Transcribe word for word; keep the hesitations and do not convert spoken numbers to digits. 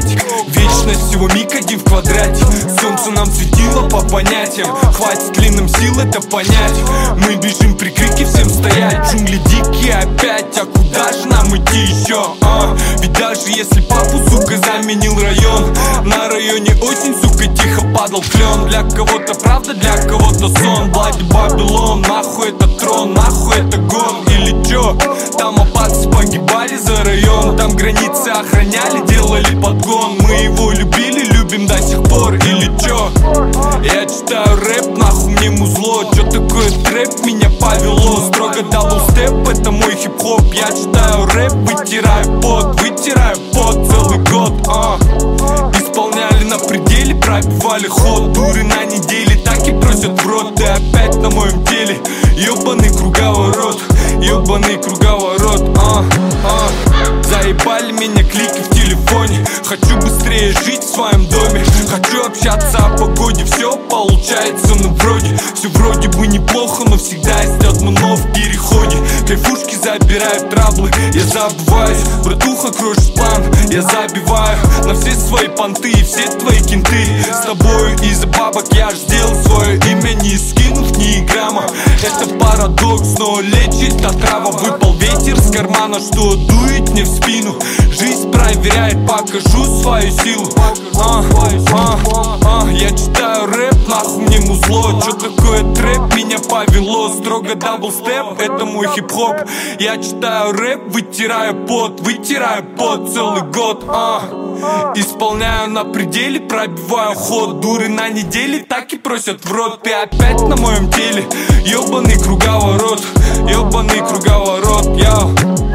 братик. Вечность всего миг один в квадрате. Солнце нам светило по понятиям. Хватит ли нам сил это понять? Мы бежим при крике всем стоять. Джунгли дикие опять, а куда же нам идти еще? А? Ведь даже если папу, сука, заменил район, на районе осень, сука, тихо падал клен. Для кого-то правда, для кого-то сон. Блади Бабилон, нахуй это трон, нахуй это гон. Или чё? Там аббатцы погибали за район. Там границы охраняли, делали подгон. Мы его любили, любим до сих пор. Или чё? Я читаю рэп, нахуй мне музло. Чё такое трэп, меня повело. Строго даблстеп, это мой хип-хоп. Я читаю рэп, вытираю пот, вытираю пот целый год. а. Исполняли на пределе, пробивали ход. Дуры на неделе так и просят в рот. Ты опять на моем теле, ёбаный круговорот, ёбаный круговорот. а, а. Заебали меня клики в телефоне. Хочу быстрее жить в своем доме. Хочу общаться о погоде. Все получается, ну вроде. Все вроде бы неплохо, но всегда есть одно но в переходе. Кайфушки забирают траблы, я забываюсь. Братуха, крошишь план, я забиваю на все свои понты и все твои кенты. С тобою из-за бабок я ж сделал свое имя, не скинув ни грамма. Это парадокс, но лечит отрава. Выпал ветер с кармана, что дует мне в спину. Жизнь проверяет, покажу свою силу. а, а, а, Я читаю рэп, нахуй мне музло. Чё такое трэп, меня повело. Строго даблстеп, это мой хип-хоп. Я читаю рэп, вытираю пот, вытираю пот целый год. а. Исполняю на пределе, пробиваю ход. Дуры на неделе так и просят в рот. Ты опять на моем теле, ёбаный круговорот, ёбаный круговорот, яу.